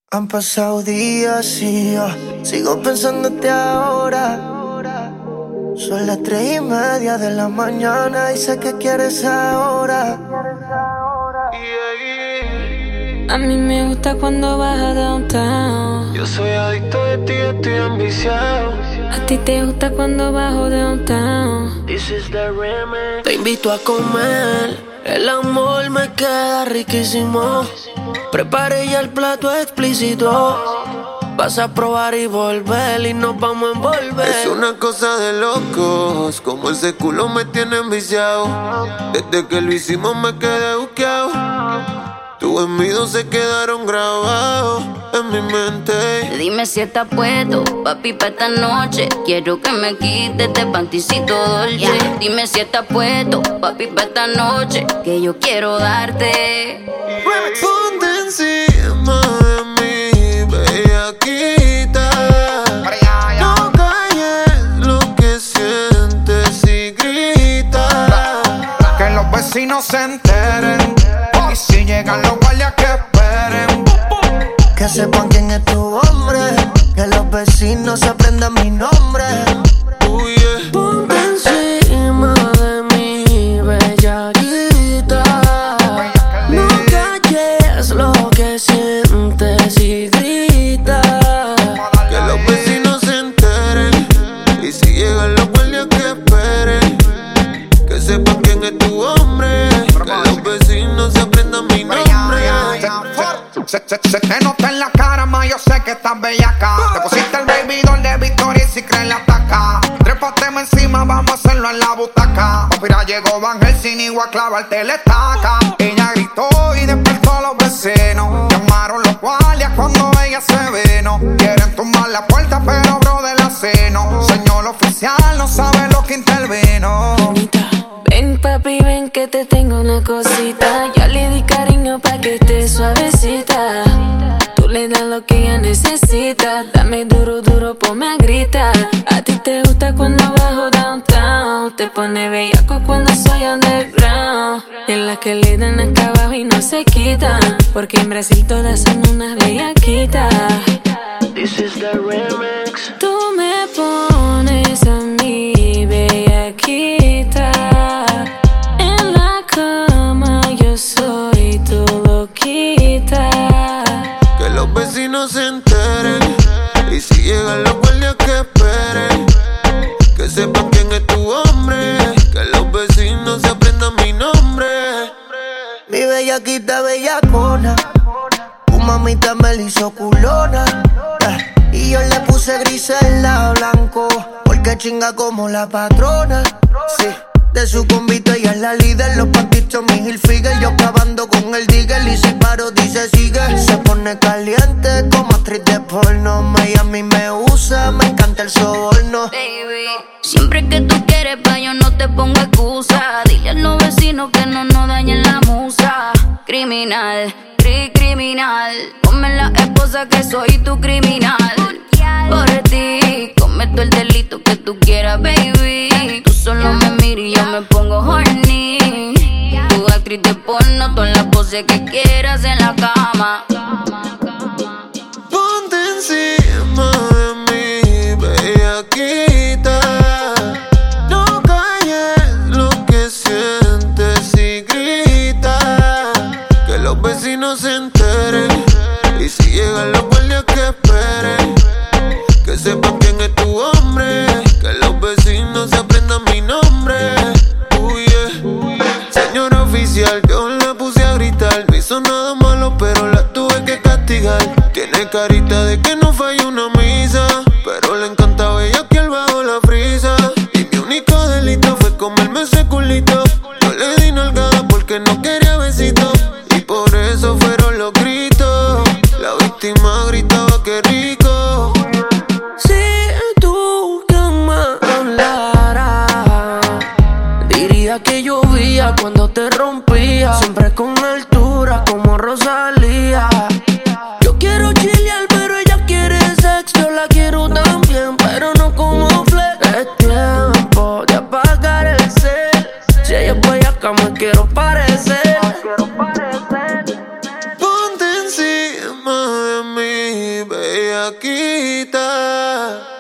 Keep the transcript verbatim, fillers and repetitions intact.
Han pasado días y yo sigo pensándote ahora. Son las tres y media de la mañana y sé que quieres ahora. A mí me gusta cuando vas a downtown. Yo soy adicto de ti, estoy ambiciado. A ti te gusta cuando bajo downtown. This is the remix. Te invito a comer, el amor me queda riquísimo. Preparé ya el plato explícito. Vas a probar y volver y nos vamos a envolver. Es una cosa de locos, como ese culo me tiene enviciado. Desde que lo hicimos me quedé buqueado. Tus gemidos se quedaron grabados en mi mente. Dime si estás puesto, papi, pa' esta noche. Quiero que me quites este panticito dolce. Yeah. Dime si estás puesto, papi, pa' esta noche, que yo quiero darte. Ponte encima de mí, bellaquita. No calles lo que sientes y grita. Que los vecinos se enteren. Y si llegan los guardias que esperen. Que sepan quién es tu hombre. Que los vecinos aprendan mi nombre. Oh, yeah. Ponte encima de mí, bellaquita. No calles lo que sientes y grita. Que los vecinos se enteren. Y si llegan los guardias que esperen. Que sepan quién es tu hombre. Que los vecinos se aprendan mi nombre. Se, se, se te nota en la cara, ma, yo sé que estás bellaca. Te pusiste el baby doll de Victoria y si crees la ataca. Trépateme encima, vamos a hacerlo en la butaca. Mira, llegó Van Helsing y voy a clavarte la estaca. Ella gritó y despertó a los vecinos. Llamaron los guardias cuando ella se vino. Quieren tumbar la puerta, pero bro de la seno. Señor oficial, no sabe lo que intervino. Ven papi, ven que te tengo una cosita. Ya le di cariño pa' que esté suavecita. Tú le das lo que ella necesita. Dame duro, duro, ponme a gritar. A ti te gusta cuando bajo downtown. Te pone bellaco cuando soy underground. En las que le dan acá abajo y no se quitan. Porque en Brasil todas son unas bellaquitas. This is the remix. Tú me pones a mí bellaquita. En la cama yo soy tu loquita. Que los vecinos se enteren. Y si llegan los guardias que esperen. Que sepan quién es tu hombre. Que los vecinos se aprendan mi nombre. Mi bellaquita bellacona. Tu mamita me la hizo culona. Yeah. Y yo le puse gris en la blanco. Porque chinga como la patrona. Sí. De su convito ella es la líder. Los pantitos mi Hilfiger. Yo cavando con el digger. Y si paro dice sigue. Se pone caliente como actriz de porno. Miami me usa, me encanta el soborno. Baby, siempre que tú quieres pa' yo no te pongo excusa. Dile a los vecinos que no nos dañen la musa. Criminal, cri criminal. Ponme la esposa que soy tu criminal. Por ti, cometo el delito que tú quieras, baby. Tú solo me miras y yo me pongo horny. Tu actriz de porno, todas las poses que quieras en la cama. Ponte encima de mí, bellaquita. No calles lo que sientes y grita. Que los vecinos se enteren. Y si llegan los guardias que esperen. Que sepan quién es tu hombre. Que los vecinos se aprendan mi nombre. Oh, yeah. Señor oficial, yo la puse a gritar. No hizo nada malo, pero la tuve que castigar. Tiene carita de que no falla una misa. Pero le encanta bellaquear bajo la frisa. Y mi único delito fue comerme ese culito. Yo le di nalgada porque no quería besito. Y por eso fueron los gritos. La víctima gritaba que rico. Si tú que me hablaras, diría que llovía cuando te rompía. Siempre con altura como Rosalía. Yo quiero chilear pero ella quiere sexo. Yo la quiero también pero no como flex. Es tiempo de apagar el cel. Si ella es bellaca me quiero parecer. Ponte encima de mí, bellaquita.